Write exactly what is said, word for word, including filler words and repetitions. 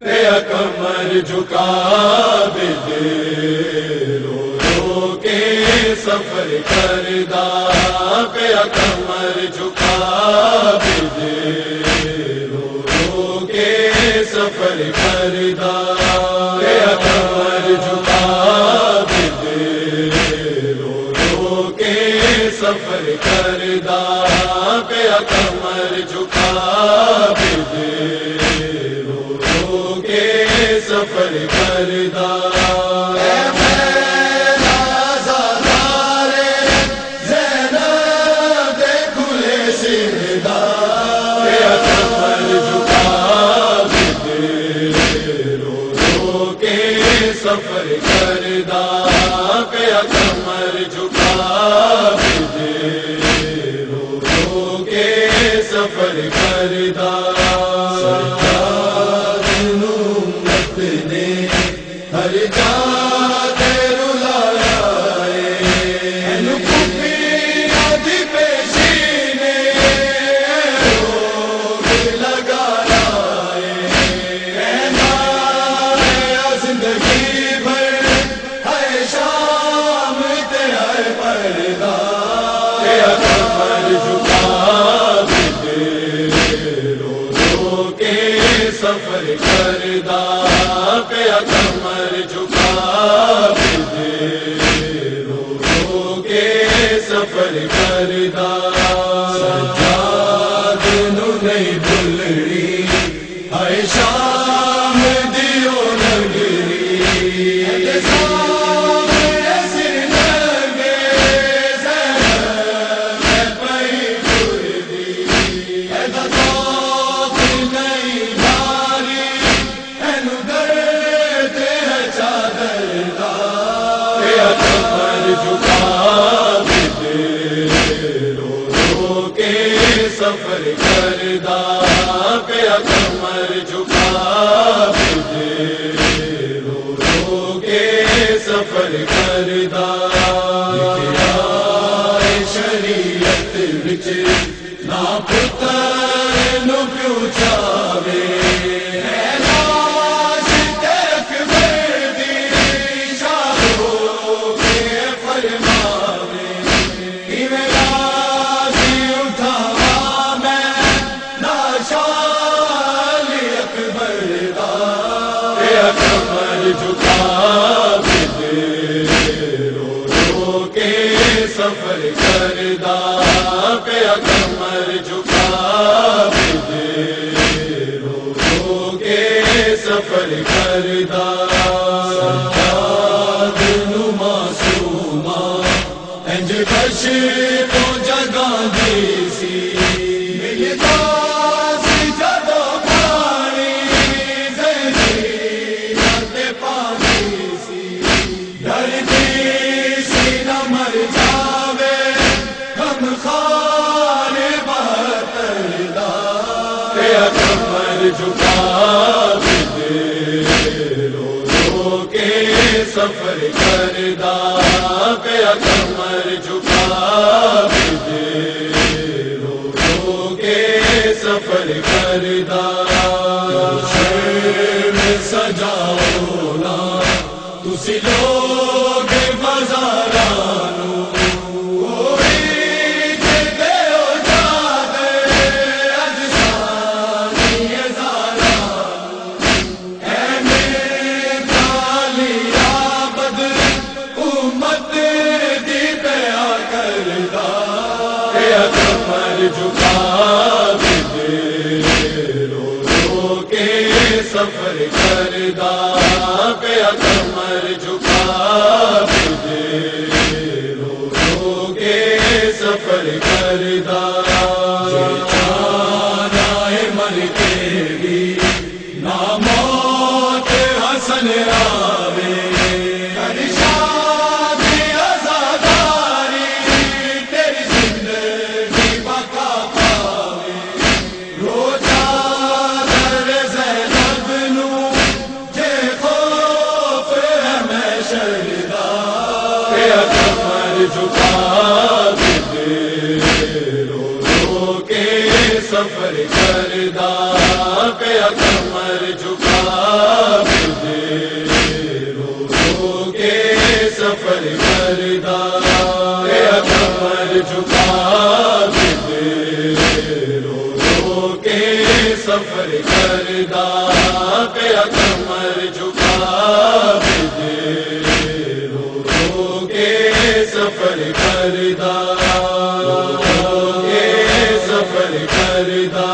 پیا کمر جھکا بھی دے، رو رو کے سفر کردا پیا کمر جھکا بھی دے، رو رو کے سفر کردا پیا کمر جھکا بھی دے، رو رو کے سفر کردا پیا کمر جھکا بھی دے، سفر کردا اے میرا زادارے زینب دے کھلے سیندا پیا کمر جھکا بھی دے، رو رو کے سفر کردا پیا کمر جھکا بھی دے، رو رو کے سفر کردا ہر جا کے رلایا آدھی پیشینے روگ لگایا زندگی بھر ہے شام تیرا پردہ پیا کمر جھکا بھی دے، رو رو کے سفر کردا پیا کمر جھکا بھی دے، رو رو کے سفر کردا سجاد نو نہیں بھلڑی ہے شام دیو نگری ایسی لگے زینب میں پئی پردی ایسا خوف نہیں بھاری اینو کمر جھکا بھی دے، رو رو کے سفر کردا پیا کمر جھکا بھی دے، رو رو کے سفر کردا شریعت وچ نہ پتر نو پیو چاوے کمر جھکا بھی دے، رو رو کے سفر کردا پیا کمر جھکا بھی دے، رو رو کے سفر کردا سجاد نو معصوما انج بش تو جگہ دی سی ملدا کمر جھکا بھی دے، رو رو کے سفر کردا پیا کمر جھکا بھی دے، رو رو کے سفر کردا شیر سجاؤ نا تسی لوگ بازارانو کمر جھکا بھی دے، رو رو کے سفر کردا پیا کمر جھکا بھی دے، رو رو کے سفر کردا جانا ہے مر کے بھی نہ موت حسن آوے کمر جھکا دے، رو رو کے سفر کردا پیا کمر جھکا دے، رو رو کے سفر کردا، رو رو کے سفر کردا